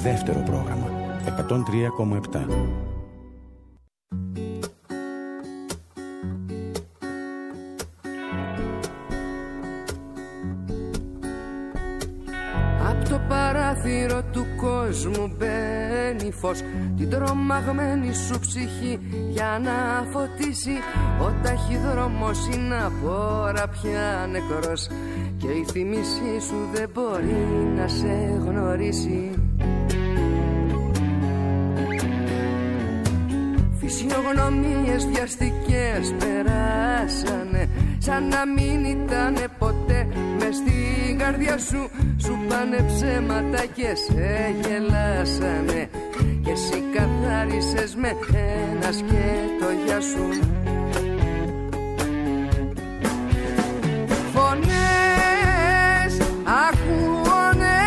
δεύτερο πρόγραμμα 103,7. Απ' το παράθυρο του κόσμου μπαίνει φως, την τρομαγμένη σου ψυχή για να φωτίσει. Ο ταχυδρόμος είναι απόρα πια νεκρός και η θύμησή σου δεν μπορεί να σε γνωρίσει. Φυσιογνωμίες βιαστικές περάσανε, σαν να μην ήτανε ποτέ μες στην καρδιά σου. Σου πάνε ψέματα και σε γελάσανε και εσύ καθάρισες με ένα σκέτο για σου. Φωνές, ακούωνε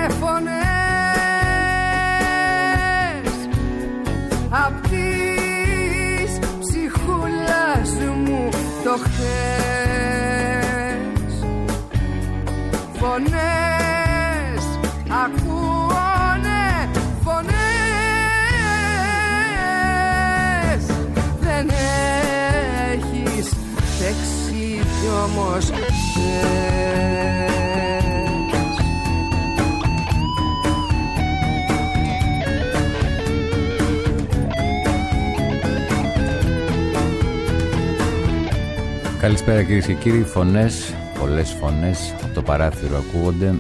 φωνές απ' της ψυχούλας μου το χθες. Φωνές, ακούωνε φωνές. Δεν έχεις παίξει κι όμως Καλησπέρα κυρίες και κύριοι. Φωνές, πολλές φωνές από το παράθυρο ακούγονται.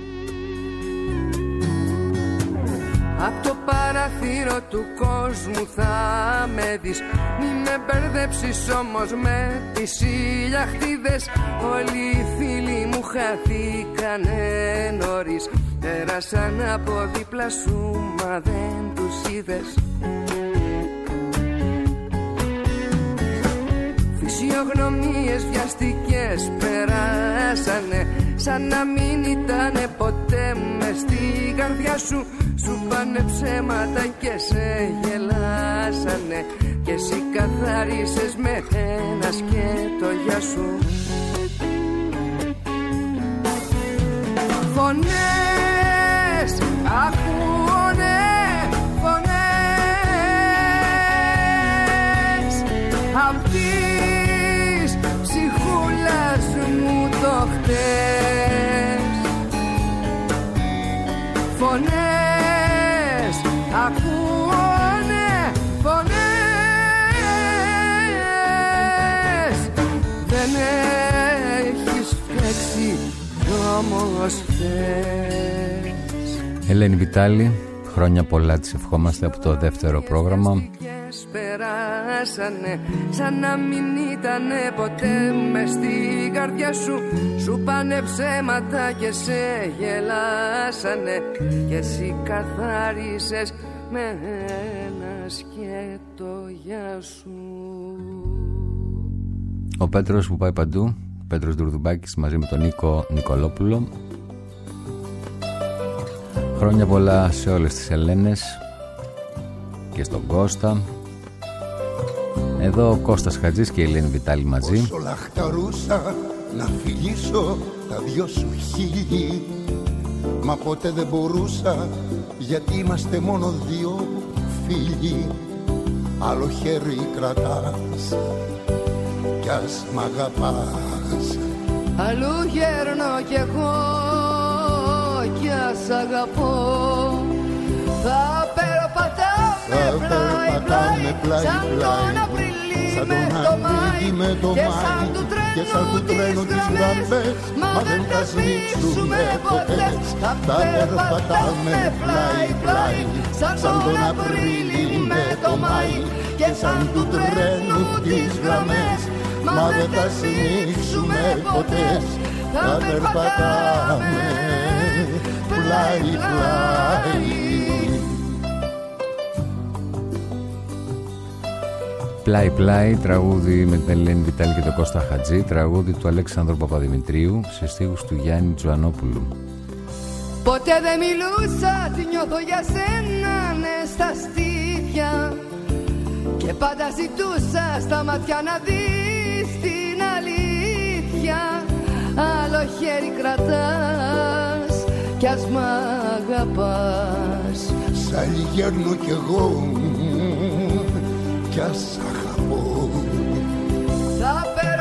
Απ' το παράθυρο του κόσμου θα με δεις. Μη με μπερδέψεις όμως με τις ηλιαχτίδες. Όλοι οι φίλοι μου χαθήκανε νωρίς. Πέρασαν από δίπλα σου μα δεν τους είδες. Φυσιογνωμίες βιαστικές περάσανε, σαν να μην ήτανε ποτέ μες στην καρδιά σου. Σου πάνε ψέματα και σε γελάσανε και εσύ καθάρισες με ένα σκέτο για σου. Φωνές, ακούωνε φωνές απ' της ψυχούλας μου το χτες. Φωνές, ακούωνε φωνές. Δεν έχεις φταίξει κι όμως θες. Ελένη Βιτάλη, χρόνια πολλά της ευχόμαστε από το δεύτερο πρόγραμμα. Περάσανε, σαν να μην ήτανε ποτέ μες στην καρδιά σου. Σου πάνε ψέματα και σε γελάσανε και εσύ καθάρισες με ένα σκέτο για σου. Ο Πέτρος που πάει παντού, Πέτρος Δουρδουμπάκης μαζί με τον Νίκο Νικολόπουλο. Χρόνια πολλά σε όλες τις Ελένες και στον Κώστα. Εδώ ο Κώστας Χατζής και η Ελένη Βιτάλη μαζί. Όσο λαχταρούσα να φιλήσω τα δυο σου χείλη, μα ποτέ δεν μπορούσα, γιατί είμαστε μόνο δύο φίλοι. Άλλο χέρι κρατάς κι ας μ' αγαπάς. Αλλού γέρνω κι εγώ κι ας αγαπώ. Θα περπατάμε πλάι-πλάι, σαν τον Απρίλη με το Μάη, και σαν του τρένου τις γραμμές, μα δεν θα σμίξουμε ποτέ. Θα περπατάμε πλάι-πλάι, σαν τον Απρίλη με το Μάη, και σαν του τρένου τις γραμμές, μα δεν θα σμίξουμε ποτέ. Θα περπατάμε πλάι-πλάι. Πλάι πλάι, τραγούδι με την Ελένη Βιτάλη και τον Κώστα Χατζή, τραγούδι του Αλέξανδρου Παπαδημητρίου σε στίχους του Γιάννη Τζουανόπουλου. Ποτέ δεν μιλούσα, τι νιώθω για σένα, ναι, στα στήθια, και πάντα ζητούσα στα μάτια να δεις την αλήθεια. Άλλο χέρι κρατάς κι ας μ' αγαπάς. Σ' αλληγαίνω κι εγώ κι ας αγαπώ. Θα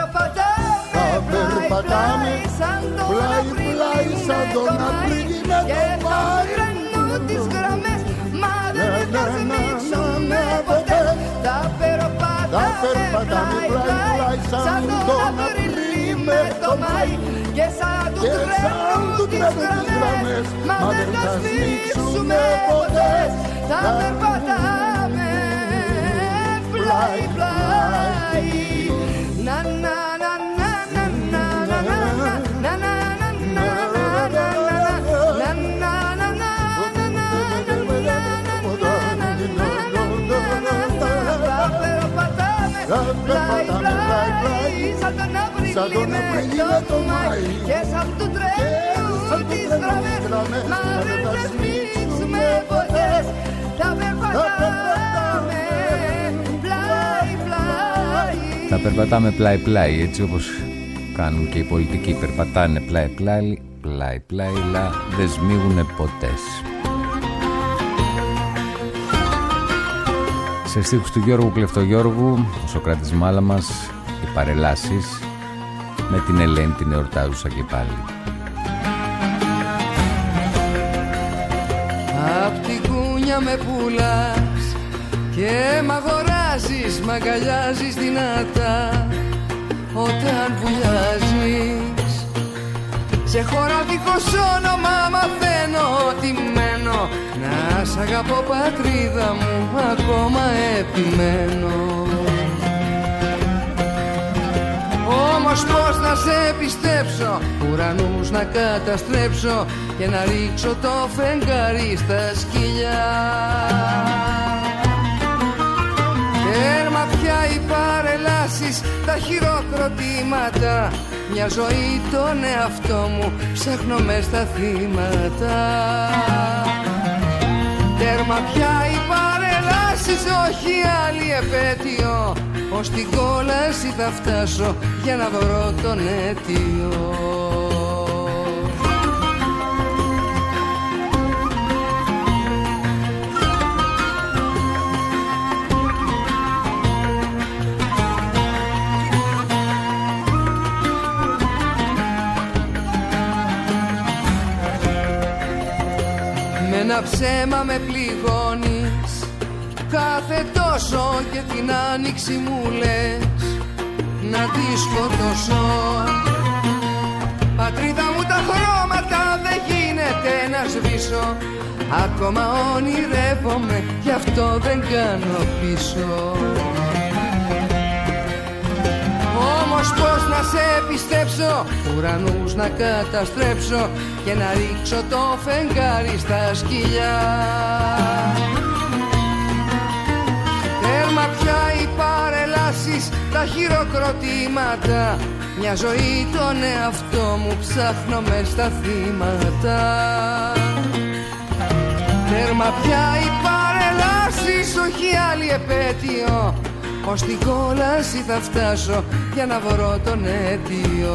περπατάμε σαν τον Απρίλη με το Μάη και θα τρένω τις γραμμές, μα δεν θα σμίξουμε ποτέ. Θα περπατάμε πλάι-πλάι σαν τον Απρίλη με το Μάη και σαν του τρένου τις γραμμές, μα δεν θα σμίξουμε ποτέ. Θα περπατάμε πλάι-πλάι. Να να να να να να να να να να σαν τον Απρίλη με το Μάη και σαν του τρένου τις γραμμές, μα δεν θα σμίξουμε ποτέ. Θα περπατάμε πλάι-πλάι. Θα περπατάμε πλάι-πλάι, έτσι όπως κάνουν και οι πολιτικοί. Περπατάνε πλάι-πλάι, πλάι-πλάι, λα δεν σμίγουνε ποτέ. Σε στίχους του Γιώργου Κλεφτογιώργου, ο Σωκράτης Μάλαμας, οι παρελάσεις με την Ελένη την εορτάζουσα και πάλι. Απ' την κούνια με πουλάς και μ' αγοράζεις, μ' αγκαλιάζεις δυνατά όταν βουλιάζεις. Σε χώρα δίχως όνομα μαθαίνω ότι μένω, να σ' αγαπώ πατρίδα μου, ακόμα επιμένω. Όμως πώς να σε πιστέψω, ουρανούς να καταστρέψω και να ρίξω το φεγγάρι στα σκυλιά. Τέρμα πια οι παρελάσεις, τα χειροκροτήματα, μια ζωή τον εαυτό μου ψάχνω μες στα θύματα. Τέρμα πια οι παρελάσεις, όχι άλλη επέτειο, ως την κόλαση θα φτάσω για να βρω τον αίτιο. Με ένα ψέμα με πληγώνεις κάθε τόσο και την άνοιξη μου λες να τη σκοτώσω. Πατρίδα μου τα χρώματα δεν γίνεται να σβήσω, ακόμα ονειρεύομαι, γι' αυτό δεν κάνω πίσω. Όμως πώς να σε πιστέψω, ουρανούς να καταστρέψω και να ρίξω το φεγγάρι στα σκυλιά. Τέρμα πια οι παρελάσεις, τα χειροκροτήματα, μια ζωή τον εαυτό μου ψάχνω μες στα θύματα. Τέρμα πια οι παρελάσεις, όχι άλλη επέτειο, ως την κόλαση θα φτάσω για να βρω τον αίτιο.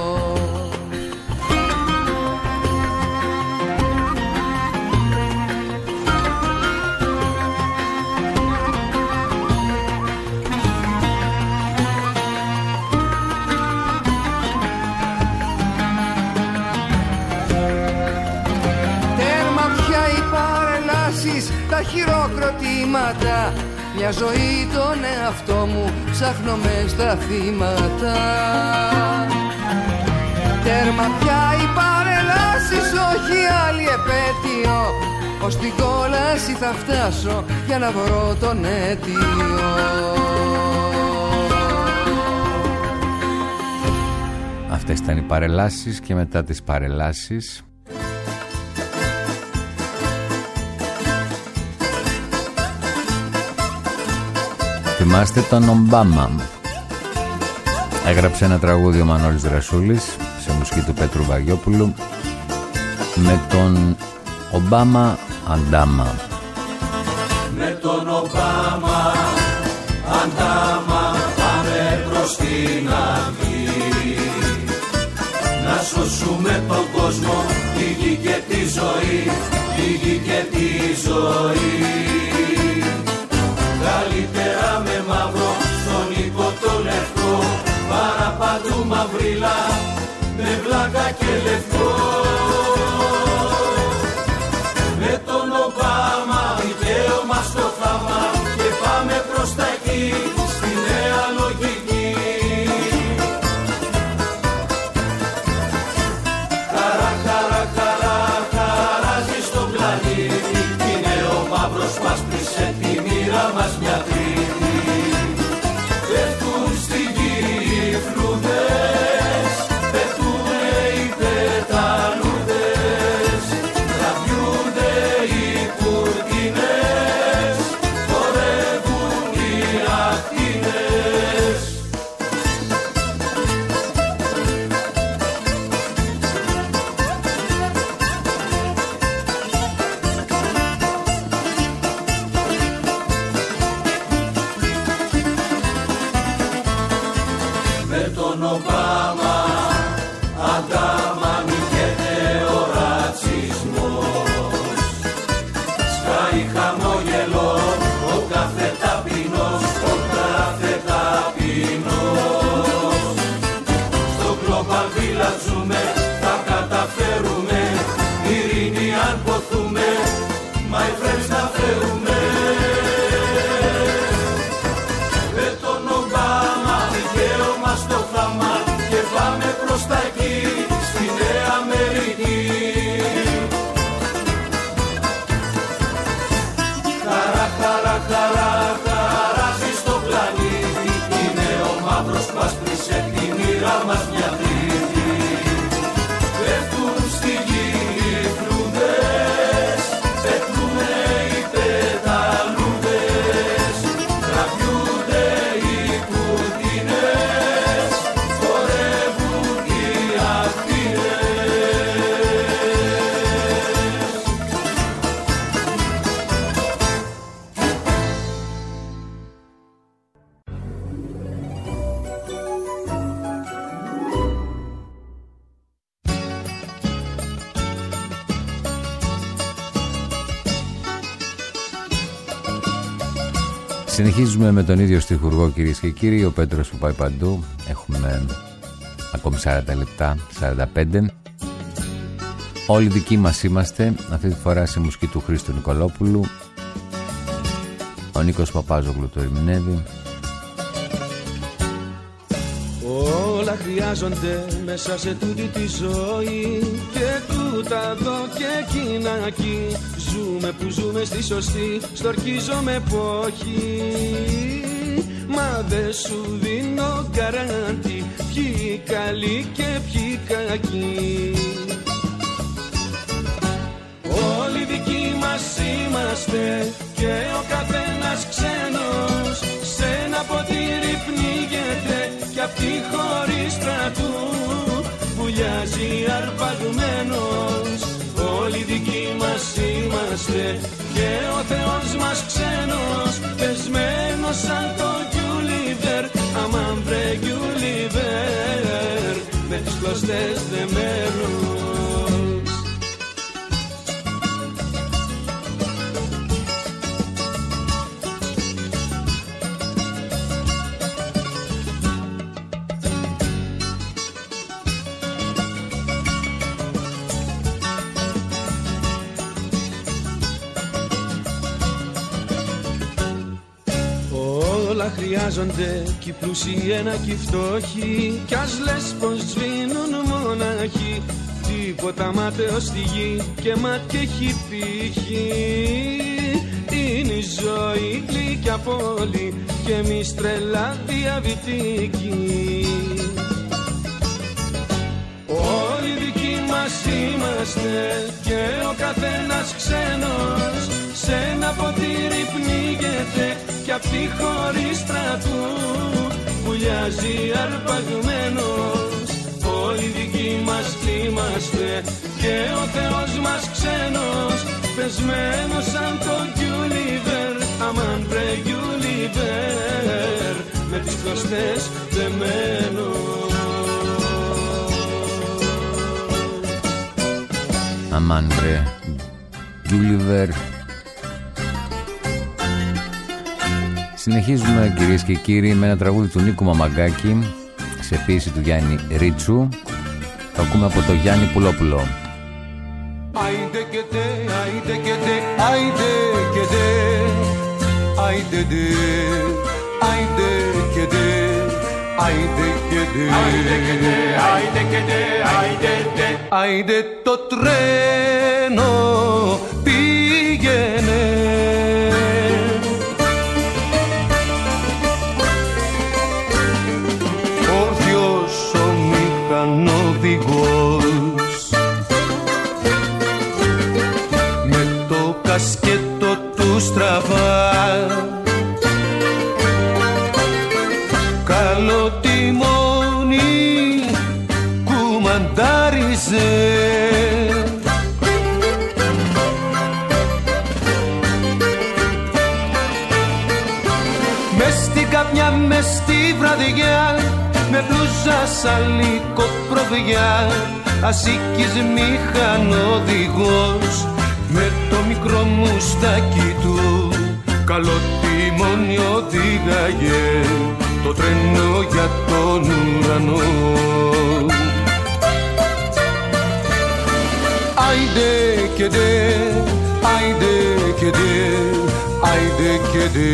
Τέρμα πια οι παρελάσεις, τα χειροκροτήματα, μια ζωή τον εαυτό μου ψάχνω μες στα θύματα. Τέρμα πια οι παρελάσεις, όχι άλλη επέτειο, ως την κόλαση θα φτάσω για να βρω τον αίτιο. Αυτές ήταν οι παρελάσεις και μετά τις παρελάσεις θυμάστε τον Ομπάμα. Έγραψε ένα τραγούδι ο Μανώλης Δρασούλης σε μουσική του Πέτρου Βαγιόπουλου με τον Ομπάμα Αντάμα. Με τον Ομπάμα Αντάμα πάμε προς την αυγή, να σώσουμε τον κόσμο, τη γη και τη ζωή, τη γη και τη ζωή. Καλύτερα με μαύρο στον οίκο το λευκό, παρά παντού μαυρίλα με βλάκα και λευκό. Με τον Ομπάμα δικαίωμα στο θαύμα και πάμε προς τα εκεί, στη νέα λογική. Χαρά, χαρά, χαρά, χαράζει στον πλανήτη, είναι ο μαύρος μας πρίσε τη μοίρα μας μια τρίτη. Πέφτουν στη γη οι φλούδες, πέφτουνε οι πεταλούδες, τραβιούνται οι κουρτίνες, χορεύουν οι ακτίνες. Με τον Ομπάμα ανταμανικέται ο ρατσισμός, σκάει χαμόγελο ο κάθε ταπεινός, ο κάθε ταπεινός. Στο Global Village ζούμε, θα καταφέρουμε, ειρήνη αν ποθούμε, my friends θα φέρουμε. Με τον Ομπάμα δικαίωμα στο θαύμα και πάμε προς τα εκεί, στη Νέα Αμερική. Χαρά, χαρά, χαρά, χαράζει στο πλανήτη, είναι ο μαύρος μας πρίσε τη μοίρα μας μια τρίτη. Πέφτουν στη γη οι φλούδες, πέφτουνε οι πεταλούδες, τραβιούνται οι κουρτίνες, χορεύουν οι ακτίνες. Συνεχίζουμε με τον ίδιο στιχουργό, κυρίες και κύριοι, ο Πέτρος που πάει παντού. Έχουμε ακόμη 40 λεπτά, 45. Όλοι δικοί μας είμαστε, αυτή τη φορά σε μουσική του Χρήστου Νικολόπουλου. Ο Νίκος Παπάζογλου το ερμηνεύει. Όλα χρειάζονται μέσα σε τούτη τη ζωή, και τούτα εδώ και εκείνα εκεί. Ζούμε που ζούμε στη σωστή, στορκίζομαι εποχή. Μα δεν σου δίνω γκαράντι, ποιοι καλοί και ποιοι κακοί. Όλοι δικοί μας είμαστε και ο καθένας ξένος, σε ένα ποτήρι πνίγεται κι απ' τη χωρίστρα του βουλιάζει αρπαγμένος. Όλοι δικοί μας είμαστε και ο Θεός μας ξένος, πεσμένος σαν το Γκιουλίβερ, αμάν βρε Γκιουλίβερ, με τις κλωστές δεμένος. Όλα χρειάζονται κι οι πλούσιοι ένα κι οι φτώχοι, κι ας λες πως σβήνουν μοναχοί. Τίποτα μάταιο στη γη και μάτια έχει πύχη. Είναι η ζωή γλυκιά πόλη και εμείς τρελά διαβητικοί. Όλοι δικοί μας είμαστε και ο καθένας ξένος, σε ένα ποτήρι πνίγεται κι απ' τη χωρίστρα του βουλιάζει αρπαγμένος. Όλοι δικοί μας είμαστε και ο Θεός μας ξένος, πεσμένος σαν το Γκιουλίβερ, αμάν βρε Γκιουλίβερ, με τις κλωστές δεμένος. Αμάν βρε Γκούλιβερ. Συνεχίζουμε κυρίες και κύριοι με ένα τραγούδι του Νίκου Μαμαγκάκη σε ποίηση του Γιάννη Ρίτσου. Το ακούμε από το Γιάννη Πουλόπουλο. Άιντε και δε, άιντε και δε, άιντε και δε, άιντε δε, άιντε και δε, άιντε και δε, άιντε και δε, άιντε και δε, άιντε το τρένο πήγαινε. Όρθιος ο μηχανοδηγός με το κασκέτο του στραβά, καλό τιμόνι κουμαντάριζε. Μες στην καπνιά, μες στη βραδιά, με μπλούζα σαλίκο προβιά, ασίκης μηχανοδηγός με το μικρό μουστάκι του, καλό τιμόνι οδήγαγε το τρένο για τον ουρανό. Άιντε και δε, άιντε και δε, άιντε και δε.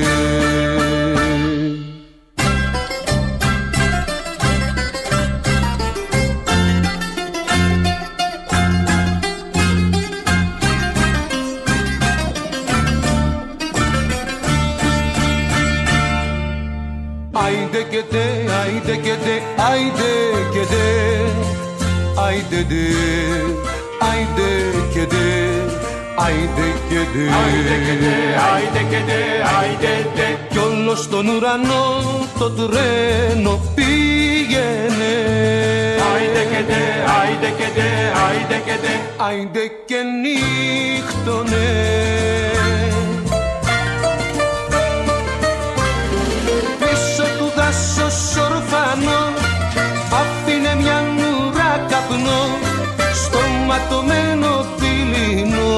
Άιντε και δε, άιντε και δε, άιντε και δε, άιντε δε, άιντε και δε, άιντε και δε, άιντε και δε, άιντε και δε, άιντε δε. Κι όλο στον ουρανό το τρένο πήγαινε. Άιντε και δε, άιντε και δε, άιντε και δε, άιντε και νύχτωνε. Ορφανό άφηνε μια νουρά καπνό στο ματωμένο δειλινό.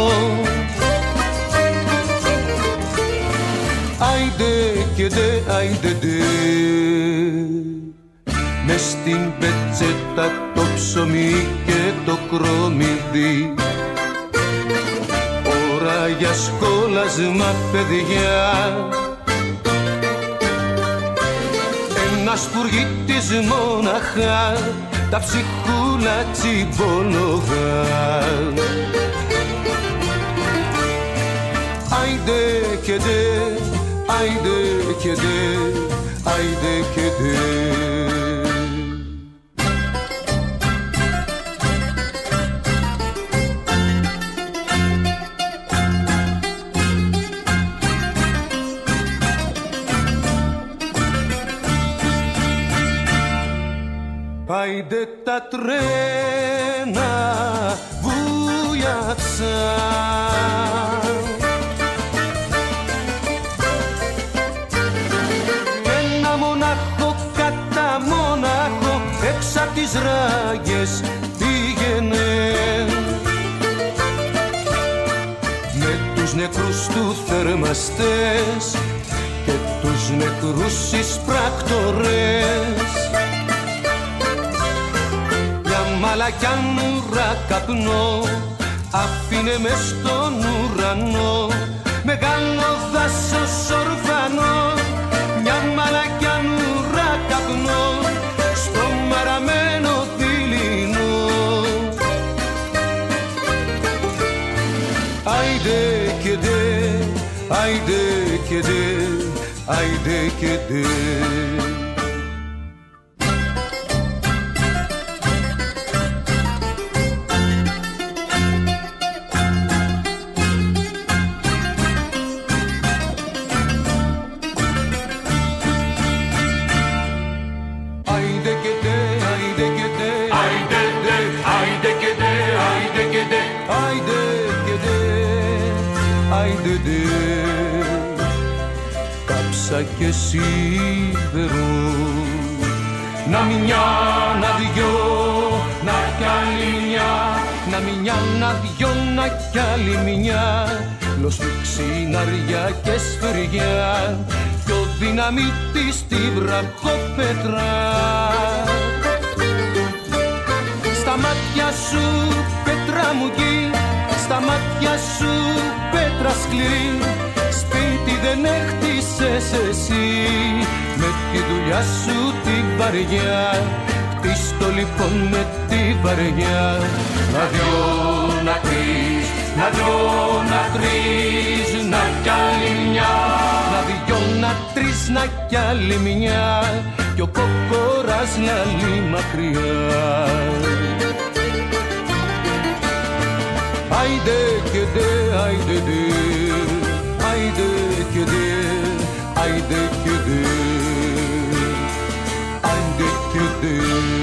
Άιντε και δε, άιντε δε, μες στην πετσέτα το ψωμί και το κρομιδί, ώρα για σχόλασμα παιδιά. Ένας σπουργίτης μοναχά, τα ψυχούλα τσιμπολογά. Άιντε και δε, άιντε και δε, άιντε και δε. Άιντε τα τρένα βουλιάξαν κι ένα μονάχο κατά μονάχο έξω απ' τις ράγες πήγαινε. Με τους νεκρούς του θερμαστές και τους νεκρούς εισπράκτορες, μαλακιά νουρά καπνό άφηνε μες στον ουρανό, μεγάλο δάσος ορφανό, μια μαλακιά νουρά καπνό στο μαραμένο δειλινό. Άιντε και δε, άιντε και δε, άιντε και δε. Κάψα και σίδερο, να μια, να δυο, να κι άλλη μια, να Ένα μια, να δυο, να κι άλλη μια, λοστή ξυναριά και σφυριά, πιο δυναμίτη στη βραχοπέτρα. Στα μάτια σου πέτρα μου γη, στα μάτια σου πέτρα σκληρή, σπίτι δεν έχτισες εσύ με τη δουλειά σου τη βαριά. Χτίστο λοιπόν με τη βαριά. Να δυο, να τρεις, να δυο, να τρεις, να κι άλλη μια, να δυο, να τρεις, να κι άλλη μια, κι ο κόκορας λαλεί μακριά. Άιντε και δε, άιντε δε, άιντε και δε, άιντε και δε, άιντε και δε.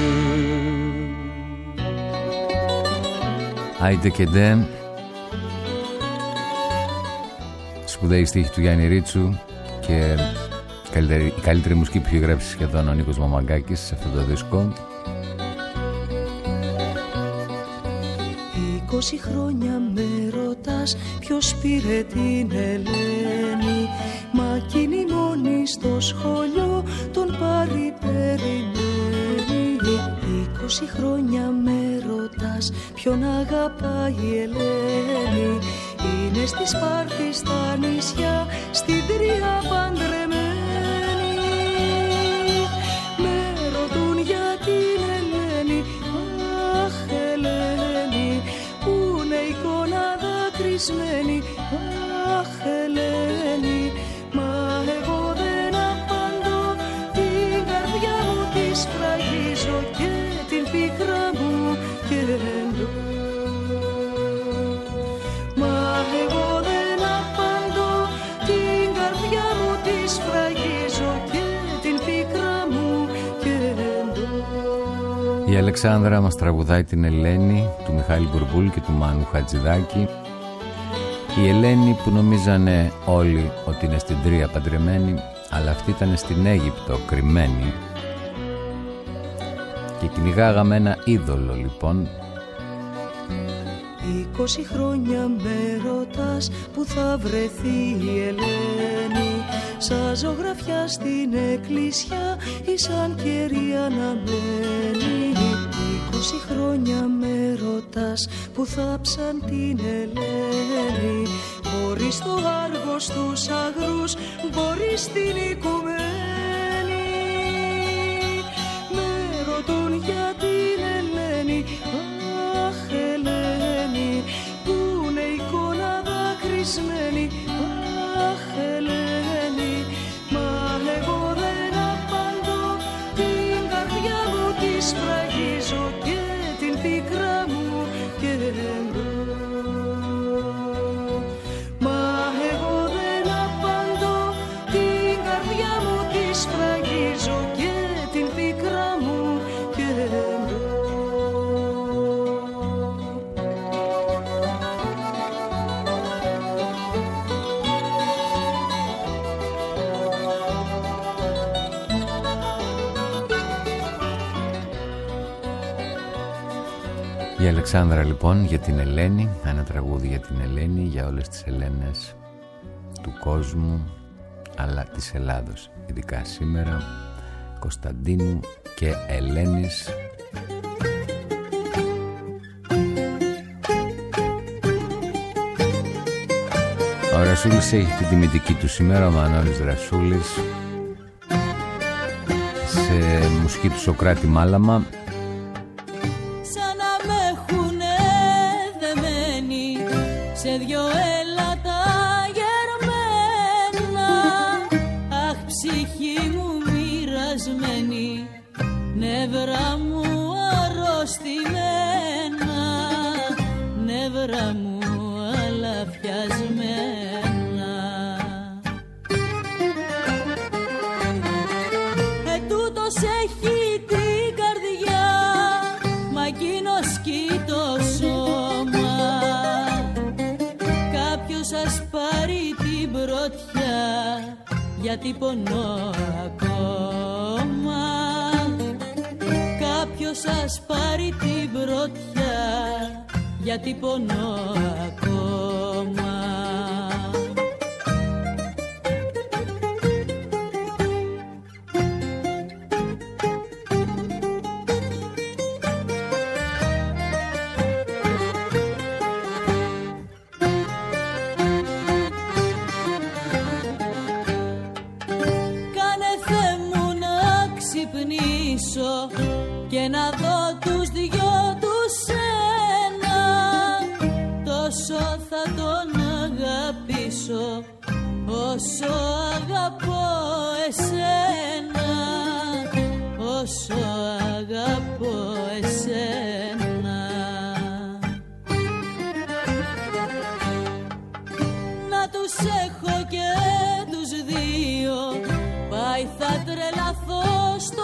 Άιντε και δε. Σπουδαίοι στίχοι του Γιάννη Ρίτσου και η καλύτερη μουσική που έχει γράψει σχεδόν ο Νίκος Μαμαγκάκης σε αυτό το δίσκο. 20 χρόνια με ρωτάς ποιος πήρε την Ελένη, μα εκείνη μόνη στο σχολείο τον πάρει περιμένει. 20 χρόνια με ρωτάς ποιον αγαπάει η Ελένη, είναι στη Σπάρτη στα νησιά, στην Τρία παντρεμένη. Με ρωτούν για την Ελένη, αχ Ελένη, που είναι εικόνα δακρυσμένη, αχ Ελένη, μα εγώ δεν απαντώ, την καρδιά μου τη σφραγίζω και την πίκρα μου κεντώ. Μα εγώ δεν απαντώ, την καρδιά μου τη σφραγίζω και την πίκρα μου κεντώ. Η Αλεξάνδρα μας τραγουδάει την Ελένη του Μιχάλη Μπουρμπούλ και του Μάνου Χατζηδάκη. Η Ελένη που νομίζανε όλοι ότι είναι στην Τρία παντρεμένη, αλλά αυτή ήταν στην Αίγυπτο κρυμμένη. Και κυνηγάγαμε ένα είδωλο λοιπόν. 20 χρόνια με ρωτάς που θα βρεθεί η Ελένη, σαν ζωγραφιά στην εκκλησιά ή σαν κερί αναμένη. 20 χρόνια με ρωτάς που θάψαν την Ελένη, μπορεί στο Άργος τους αγρούς, μπορεί στην οικουμένη. Με ρωτούν για την Ελένη, αχ Ελένη, που είναι εικόνα δακρυσμένη, αχ Ελένη, μα εγώ δεν απαντώ, την καρδιά μου τη σφραγίζω και την πίκρα μου κεντώ. Μα εγώ δεν απαντώ, την καρδιά μου τη σφραγίζω και την πίκρα μου κεντώ. Η Αλεξάνδρα λοιπόν για την Ελένη, ένα τραγούδι για την Ελένη, για όλες τις Ελένες του κόσμου, αλλά της Ελλάδος, ειδικά σήμερα, Κωνσταντίνου και Ελένης. Ο Ρασούλης έχει την τιμητική του σήμερα, ο Μανώλης Ρασούλης, σε μουσική του Σοκράτη Μάλαμα. Σε δυο έλατα γερμένα, αχ ψυχή μου μοιρασμένη, νεύρα μου αρρωστημένα, νεύρα μου αλαφιασμένα. Τούτος έχει την καρδιά, μα εκείνος κι το σώμα. Σας πάρει την πρωτιά, γιατί πονώ ακόμα. Κάποιος σας πάρει την πρωτιά, γιατί πονώ ακόμα. Και να δω τους δυο τους ένα, τόσο θα τον αγαπήσω όσο αγαπώ εσένα, όσο αγαπώ εσένα. Να τους έχω και τους δύο, πάει θα τρελαθώ στο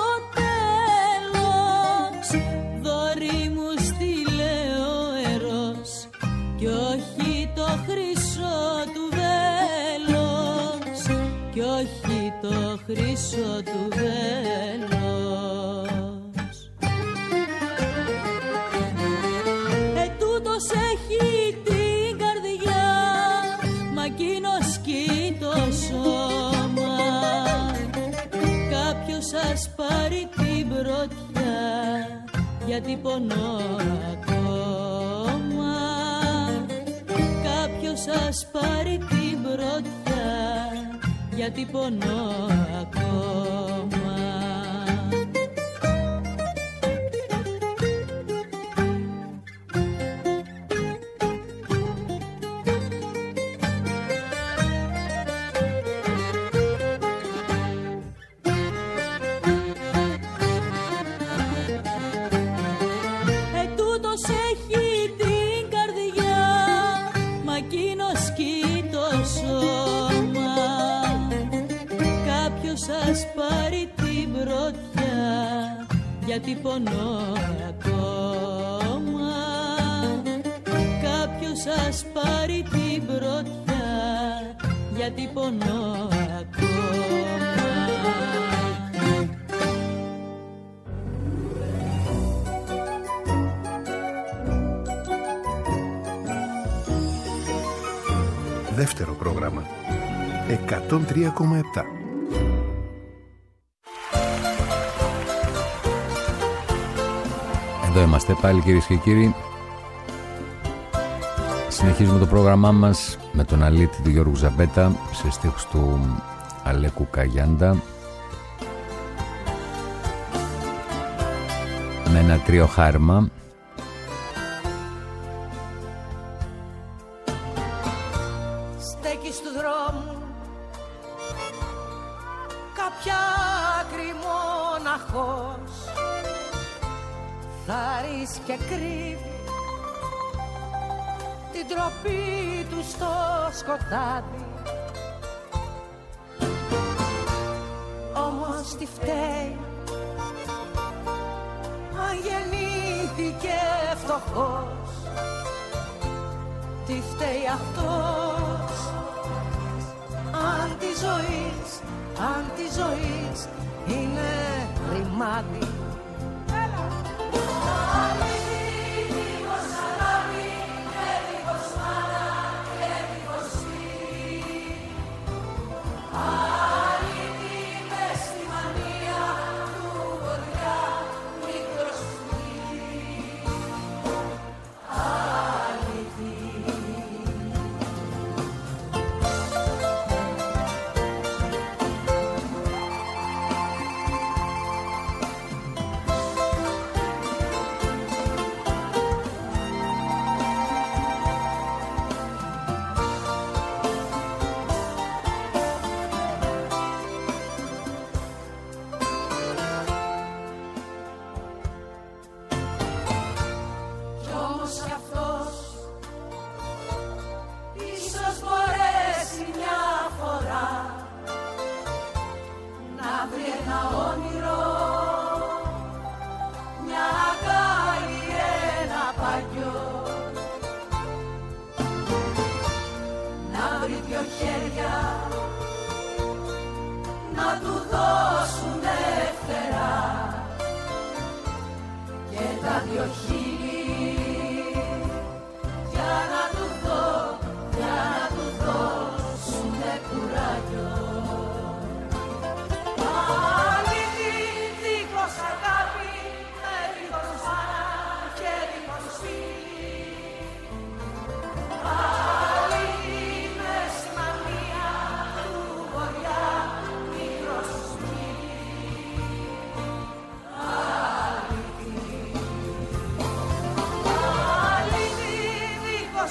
δωρή μου στείλε ο ερός κι όχι το χρυσό του βέλος, κι όχι το χρυσό του βέλος. Τούτος έχει την καρδιά, μα εκείνος κι το σώμα. Κάποιος σας πάρει την πρωτιά, γιατί πονώ ακόμα. Κάποιος σας πάρει την πρωτιά, γιατί πονώ ακόμα. Σας πάρει την πρωτιά, γιατί πονώ ακόμα. Κάποιος σας πάρει την πρωτιά, γιατί πονώ ακόμα. Δεύτερο πρόγραμμα 103,7. Εδώ είμαστε πάλι, κυρίες και κύριοι. Συνεχίζουμε το πρόγραμμά μας με τον αλήτη του Γιώργου Ζαμπέτα σε στίχους του Αλέκου Καγιάντα, με ένα τρίο χάρμα. Στέκεις του δρόμου κάποια άκρη μοναχός, θάρεις και κρύβει την τροπή του στο σκοτάδι. Όμως τι φταίει αν γεννήθηκε φτωχός, τι φταίει αυτός αν τη ζωής είναι ρημάδι.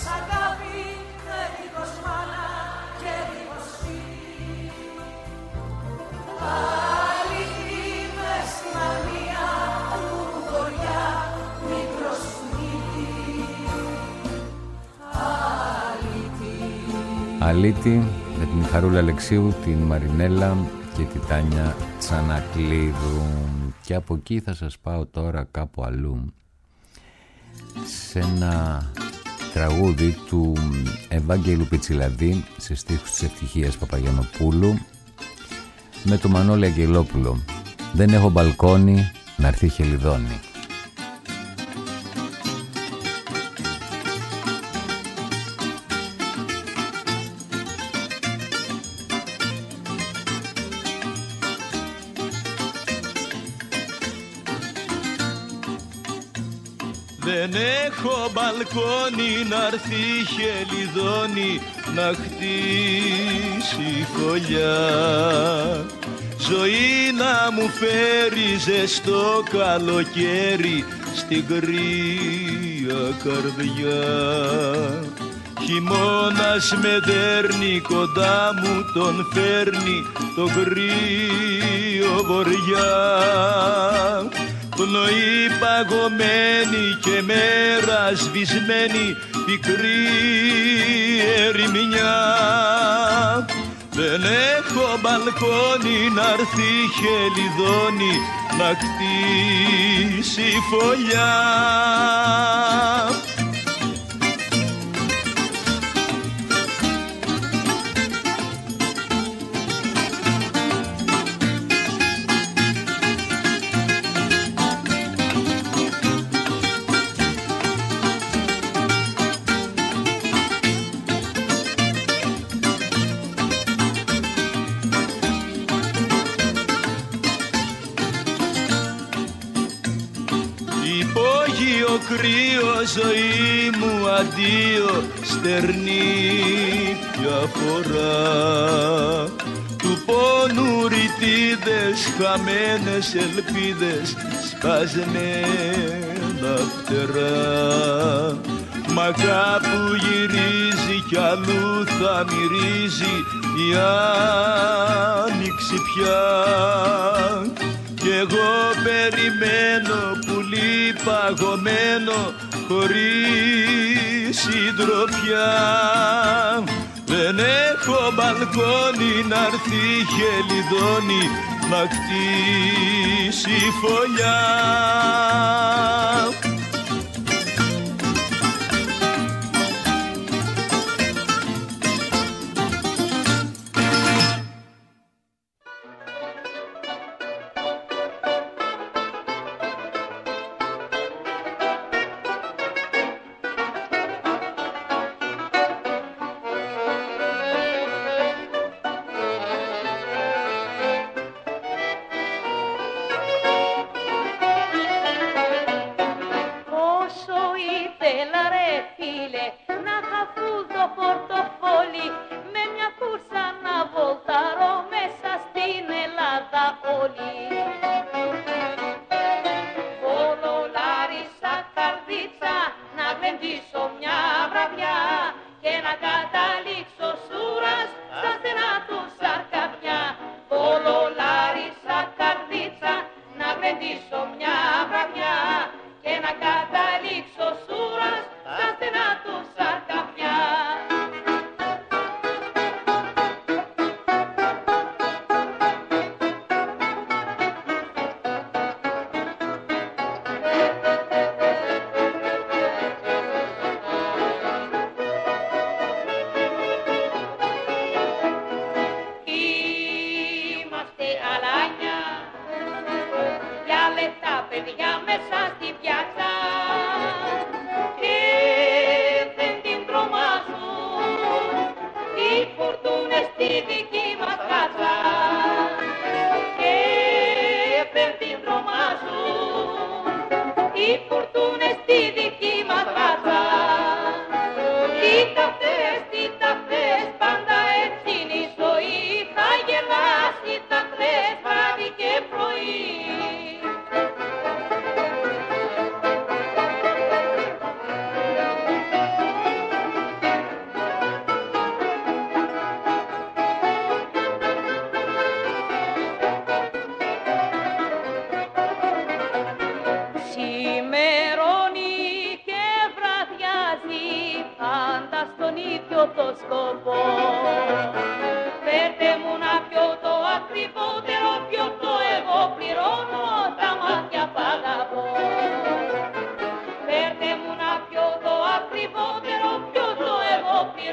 αγάπη δίχως μάνα και δίχως σπίτι. Αλήθεια μες στη μανία του χωριά μικρό σπίτι. Αλήτη με την Χαρούλα Αλεξίου, την Μαρινέλα και τη Τάνια Τσανακλείδου. Και από εκεί θα σας πάω τώρα κάπου αλλού, σε ένα τραγούδι του Ευάγγελου Πιτσιλαδή σε στίχους της Ευτυχίας Παπαγιαννοπούλου με το Μανώλη Αγγελόπουλο. Δεν έχω μπαλκόνι να έρθει χελιδόνι. Δεν έχω μπαλκόνι να-ρθεί χελιδόνι να χτίσει φωλιά. Ζωή να μου φέρει ζεστό καλοκαίρι στην κρύα καρδιά. Χειμώνας με δέρνει κοντά μου, τον φέρνει το κρύο βοριά. Πνοή παγωμένη και μέρα σβησμένη, πικρή ερημιά. Δεν έχω μπαλκόνι να-ρθεί χελιδόνι να χτίσει φωλιά. Κρύο ζωή μου αντίο, στερνή πια φορά. Του πόνου ρητίδες, χαμένες ελπίδες, σπασμένα φτερά. Μα κάπου γυρίζει κι αλλού θα μυρίζει η άνοιξη πια. Κι εγώ περιμένω πουλί παγωμένο χωρίς συντροφιά. Δεν έχω μπαλκόνι να-ρθεί χελιδόνι να χτίσει φωλιά. Και να καταλήξω σούρας στα στενά του σαρκαφιά.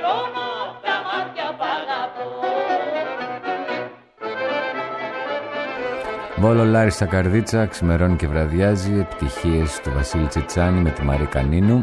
δρόμο τα μάτια που αγαπώ. Βόλο Λάρισα Καρδίτσα, ξημερώνει και βραδιάζει. Επιτυχίες του Βασίλη Τσιτσάνη με τη Μαρή Κανίνου.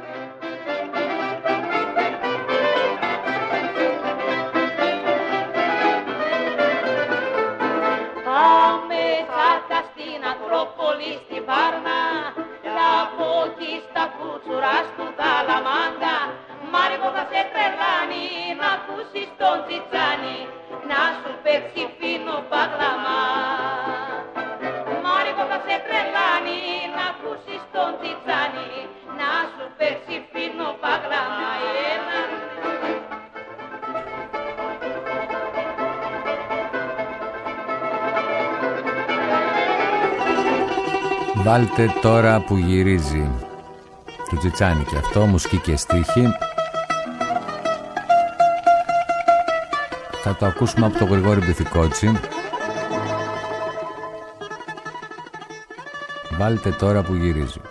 Πάμε χάρτα στην Ακρόπολη στη Βάρνα και από εκεί στα Κούτσουρα του Καλαμάντα. Μάρικο θα σε τρελάνει να ακούσεις τον Τσιτσάνη να σου παίξει φίνο παγλαμά. Μάρικο θα σε τρελάνει να ακούσεις τον Τσιτσάνη να σου παίξει φίνο παγλαμά. Βάλτε τώρα που γυρίζει του Τσιτσάνη και αυτό, μουσική και στίχη. Θα το ακούσουμε από τον Γρηγόρη Μπιθικότσι. Βάλτε τώρα που γυρίζει.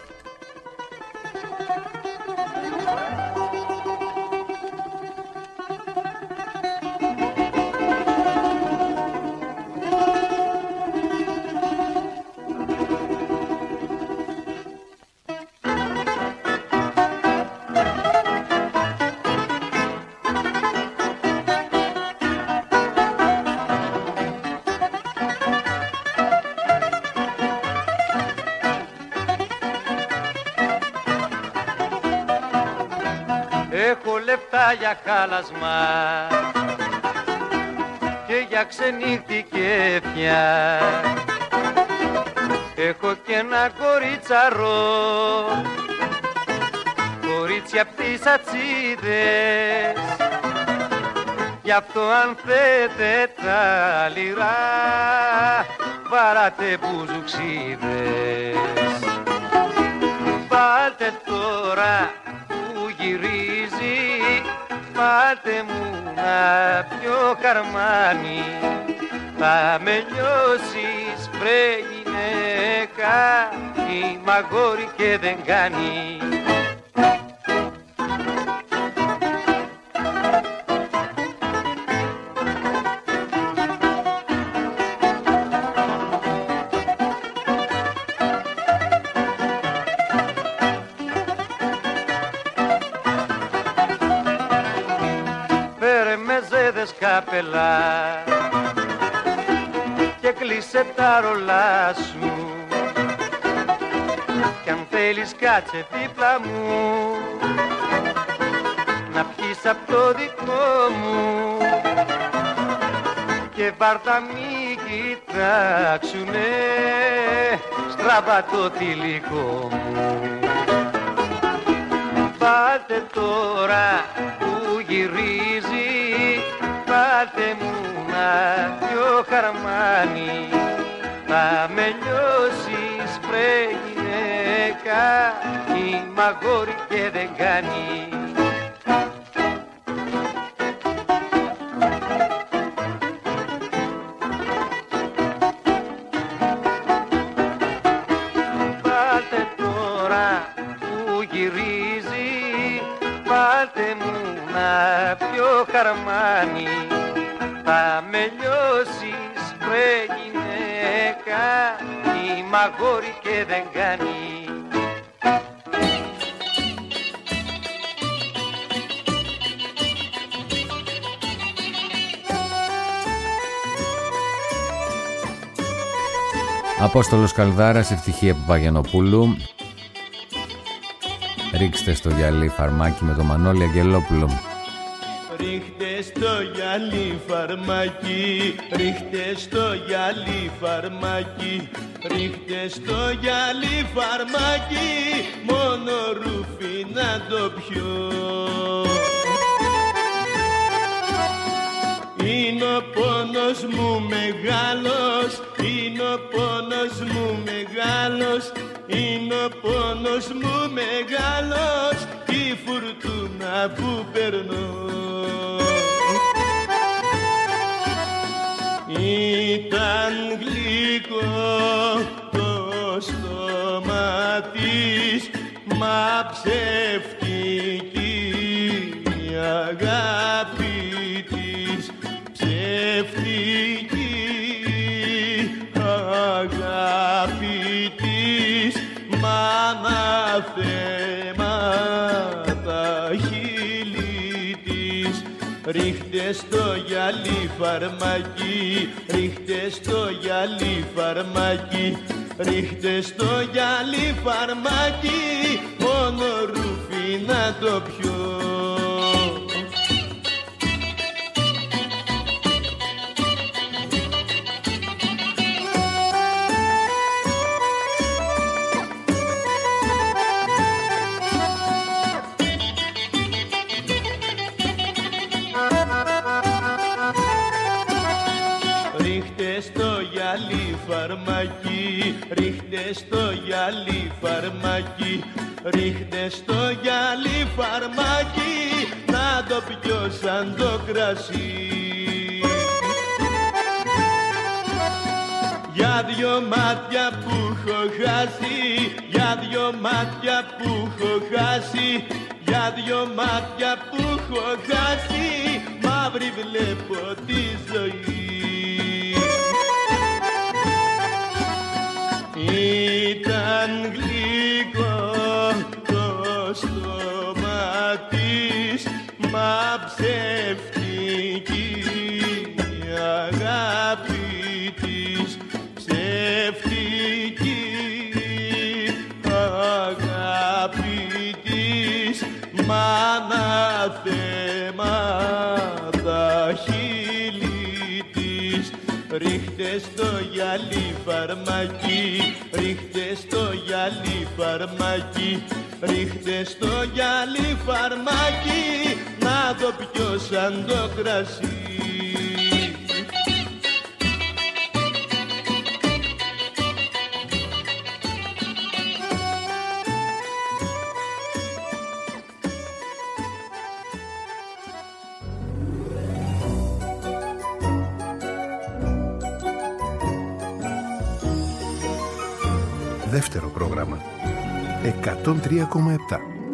Έχω λεφτά για χάλασμα και για ξενύχτη και πια. Έχω και ένα κορίτσαρο, κορίτσι απ' τις ατσίδες. Γι' αυτό αν θέτε τα λιρά, βαράτε μπουζουξίδες. Βάλτε τώρα που γυρίζει, πάτε μου να πιω καρμάνι. Θα με λιώσεις βρε γυναίκα, είμαι αγόρι και δεν κάνει. Καπελά και κλείσε τα ρολά σου κι αν θέλεις κάτσε δίπλα μου να πιείς απ' το δικό μου και βάρτα μη κοιτάξουνε στραβά το τυλικό μου. Βάλτε τώρα που γυρίζει, πάτε μου να πιω χαρμάνι. Θα με λιώσεις βρε γυναίκα, είμαι αγόρι και δεν κάνει. Πάτε τώρα που γυρίζει, πάτε μου να πιω χαρμάνι. Θα με λιώσεις βρε γυναίκα, είμαι αγόρι και δεν κάνει. Απόστολος Καλδάρας, Ευτυχία Παπαγιανοπούλου. Ρίξτε στο γυαλί φαρμάκι με το Μανώλη Αγγελόπουλο. Ρίχτε στο γυαλί φαρμάκι, ρίχτε στο γυαλί φαρμάκι, ρίχτε στο γυαλί φαρμάκι, μόνο ρούφι να το πιω. Είναι ο πόνος μου μεγάλος, είναι ο πόνος μου μεγάλος, είναι ο πόνος μου μεγάλος, η φουρτούνα που περνώ. Ήταν γλυκό το στόμα της, μα ψευτική αγάπη της ψεύτικη, αγάπη της μάνα θέμα τα χείλη της. Ρίχτε στο γυαλί φαρμακί, ρίχτε στο γυαλί φαρμακί, ρίχτε στο γυαλί φαρμακί, μόνο ρούφι να το πιω. Ρίχτε στο γυαλί φαρμακί, ρίχτε στο γυαλί φαρμακί, να το πιω σαν το κρασί. Για δυο μάτια που έχω χάσει, για δυο μάτια που έχω χάσει, για δυο μάτια που έχω χάσει, μαύρη βλέπω τη ζωή. Ήταν γλυκό το στόμα της, μα ψεύτικη η αγάπη της, ψεύτικη αγάπη της, μα αναθέμα τα χείλη της. Ρίχτε στο γυαλί φαρμακί, ρίχτε στο γυαλί φαρμακί, ρίχτε στο γυαλί φαρμακί, να το πιω σαν το κρασί. Δεύτερο πρόγραμμα 103,7.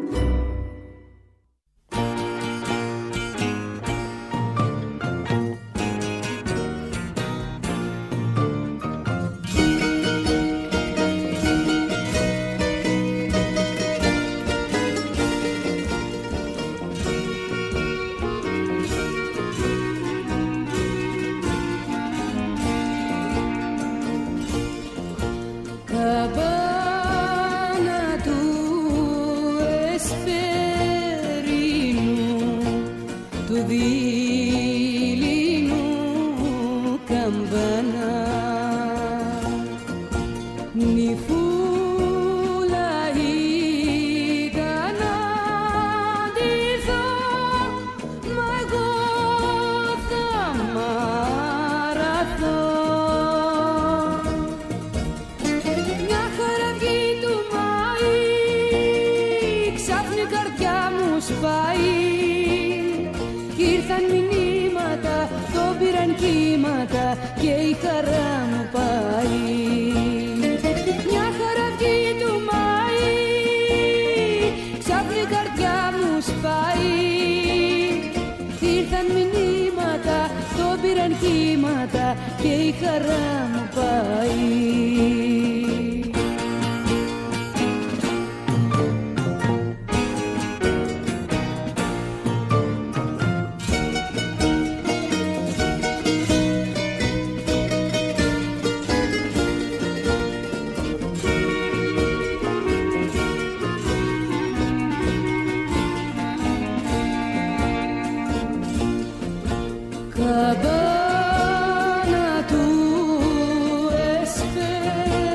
Και η χαρά μου πάει. Μια χαραυγή του Μάη, ξάφνη η καρδιά μου σπάει. Ήρθαν μηνύματα, το πήραν κύματα και η χαρά μου πάει. Cabana tu esperino,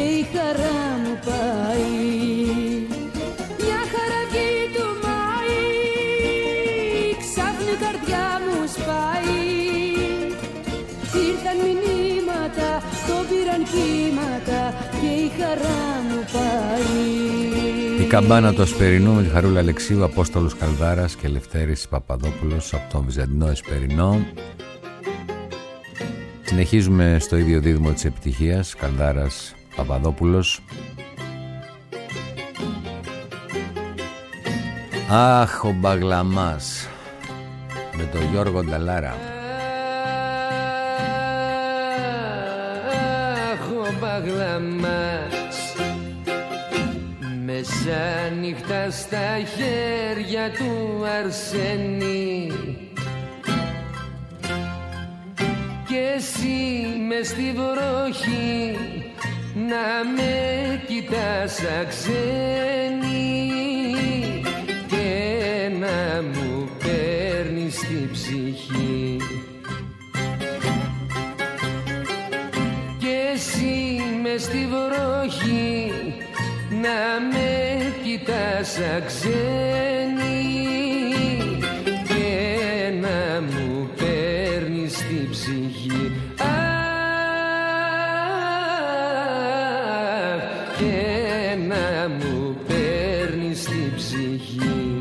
η χαρά μου πάει. Μια χαρακή του Μάη, ξάφνου η καρδιά μου σπάει. Ήρθαν μηνύματα, το πήραν κύματα και η χαρά μου πάει. Η καμπάνα του Ασπερινού με τη Χαρούλα Αλεξίου, Απόστολος Καλδάρας και Λευτέρης Παπαδόπουλος από τον Βυζαντινό Εσπερινό. Συνεχίζουμε στο ίδιο δίδυμο της επιτυχίας, Καλδάρας Παπαδόπουλος. Αχ, ο Μπαγλαμάς με τον Γιώργο Νταλάρα. Αχ, ο Μπαγλαμάς, μεσάνυχτα στα χέρια του Αρσένη, και εσύ μες στη βροχή να με κοιτάς σαν ξένη και να μου παίρνεις την ψυχή. Και εσύ μες στη βροχή να με κοιτάς σαν ξένη και να μου παίρνεις την ψυχή. Και να μου παίρνεις την ψυχή.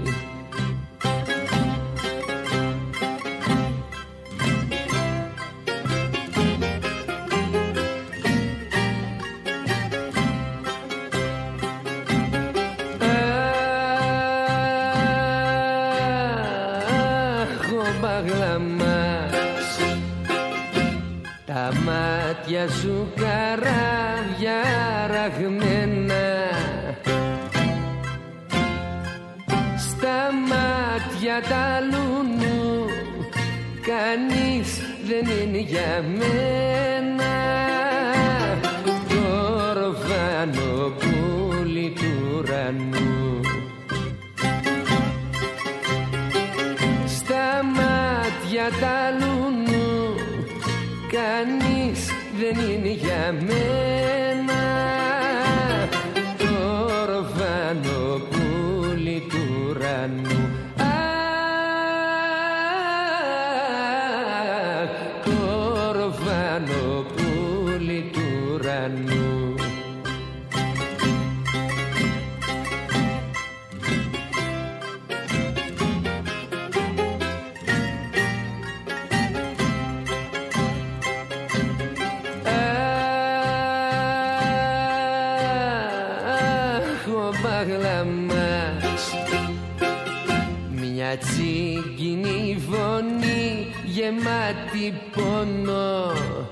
Αχ, ο Μπαγλαμάς, τα μάτια σου καράβια ραγμένα, στα μάτια τα λουνού κανείς δεν είναι για μένα. Το ορφανό πουλί του ουρανού, στα μάτια τα λουνού κανείς δεν είναι για μένα. Το ορφανό πουλί του ουρανού. Αχ, το ορφανό πουλί του ουρανού. Μια τσίγκινη φωνή γεμάτη πόνο,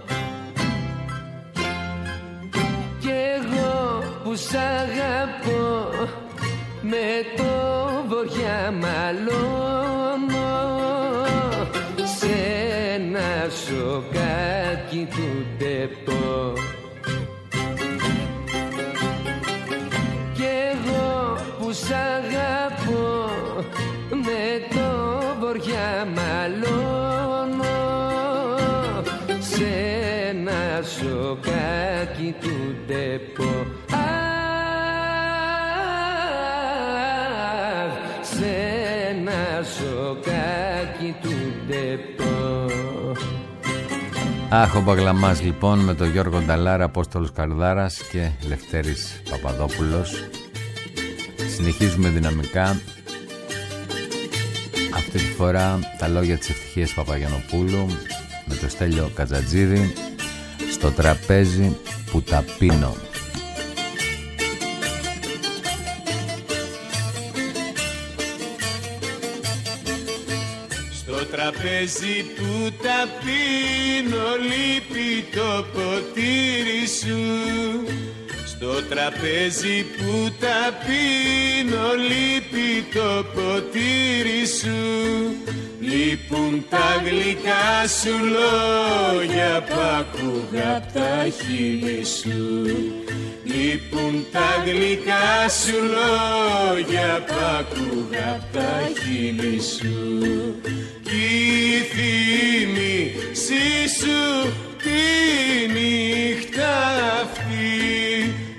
κι εγώ που σ' αγαπώ με το βοριά μαλώνω σε ένα σοκάκι του ντεπό. Κι εγώ που σ' αγαπώ με το βοριά μαλώνω σε ένα σοκάκι του ντεπό. Αχ, σε ένα σοκάκι του ντεπό. Αχ, ο Μπαγλαμάς λοιπόν με τον Γιώργο Νταλάρα, Απόστολος Καρδάρας και Λευτέρης Παπαδόπουλος. Συνεχίζουμε δυναμικά. Αυτή τη φορά τα λόγια της Ευτυχίας Παπαγιαννοπούλου με το Στέλιο Κατζατζίδη, στο τραπέζι που τα πίνω. Στο τραπέζι που τα πίνω λείπει το ποτήρι σου. Στο τραπέζι που τα πίνω λείπει το ποτήρι σου. Λείπουν τα γλυκά σου λόγια που άκουγα απ' τα χείλη σου. Λείπουν τα γλυκά σου λόγια που άκουγα απ' τα χείλη σου. Κι η θύμηση σου τη νύχτα αυτή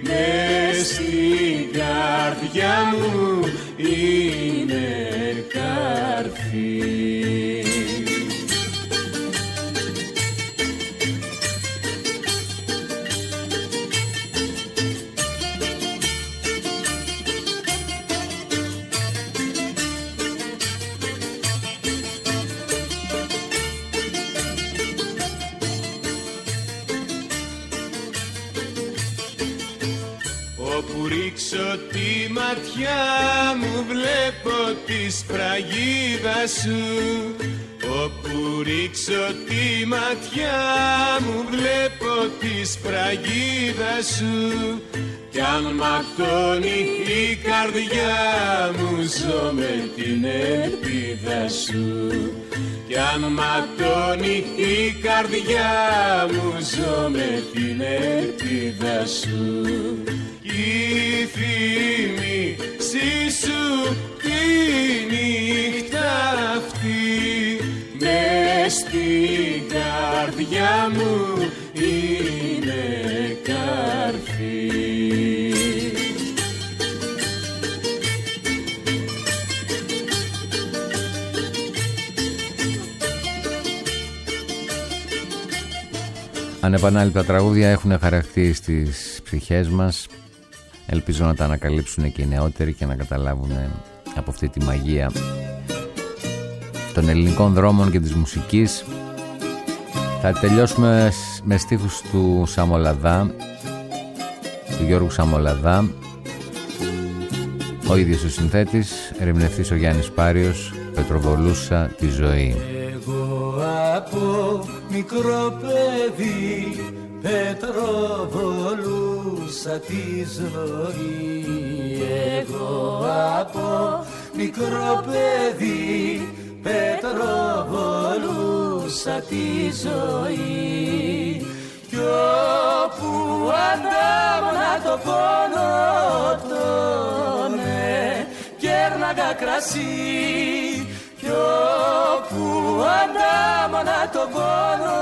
Όπου ρίξω τη ματιά μου βλέπω τη σφραγίδα σου. Όπου ρίξω τη ματιά μου βλέπω τη σφραγίδα σου. Κι αν ματώνει η καρδιά μου ζω με την ελπίδα σου. Κι αν ματώνει η καρδιά μου ζω με την ελπίδα σου. Η θύμηση σου τη νύχτα αυτή μες στην καρδιά μου είναι καρφί. Ανεπανάληπτα τραγούδια έχουν χαρακτήρι στις ψυχές μας. Ελπίζω να τα ανακαλύψουν και οι νεότεροι και να καταλάβουν από αυτή τη μαγεία των ελληνικών δρόμων και της μουσικής. Θα τελειώσουμε με στίχους του Σαμολαδά, του Γιώργου Σαμολαδά. Ο ίδιος ο συνθέτης, ερευνευτής ο Γιάννης Πάριος, Πετροβολούσα τη ζωή. Εγώ από μικρό παιδί πετροβολούσα τη ζωή. Εγώ από μικρό παιδί πετροβολούσα τη ζωή. Κι όπου αντάμωνα το πόνο τόνε κέρναγα κρασί. Κι όπου αντάμωνα το πόνο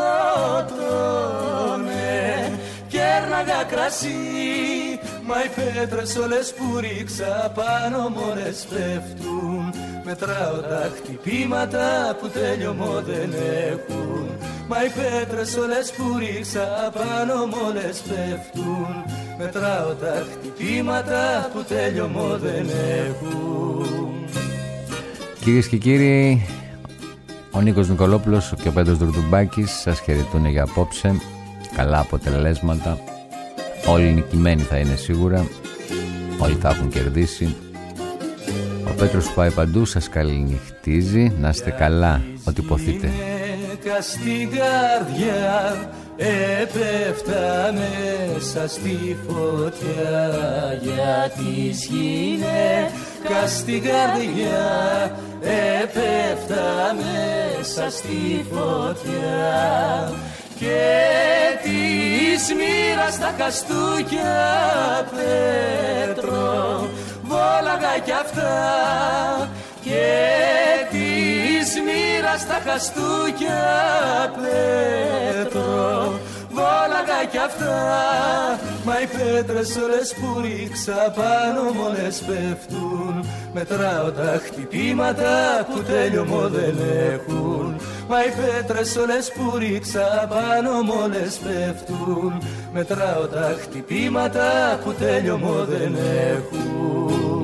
τόνε κέρναγα κρασί. Μα οι πέτρες όλες που ρίξα πάνω μόλες πέφτουν. Μετράω τα χτυπήματα που τέλειωμο δεν έχουν. Μα οι πέτρες όλες που ρίξα πάνω μόλες πέφτουν. Μετράω τα χτυπήματα που τέλειωμο δεν έχουν. Κυρίες και κύριοι, ο Νίκος Νικολόπουλος και ο Πέτρος Δουρντουμπάκης σας χαιρετούν για απόψε. Καλά αποτελέσματα. Όλοι νικημένοι θα είναι σίγουρα. Όλοι θα έχουν κερδίσει. Ο Πέτρος που πάει παντού σας καληνυχτίζει. Να είστε καλά, ό,τι υποθείτε. Στην καρδιά έπεφτα μέσα στη φωτιά. Για τις γυναίκας στην καρδιά έπεφτα μέσα στη φωτιά. Και της μοίρας τα χαστούκια Πέτρο βόλαγα κι αυτά. Και της μοίρας τα χαστούκια Πέτρο βόλαγα κι αυτά. Μα οι πέτρες όλες που ρίξα πάνω μόλες πέφτουν. Μετράω τα χτυπήματα που τέλειωμο δεν έχουν. Μα οι πέτρες όλες που ρίξα πάνω μόλες πέφτουν. Μετράω τα χτυπήματα που τέλειωμο δεν έχουν.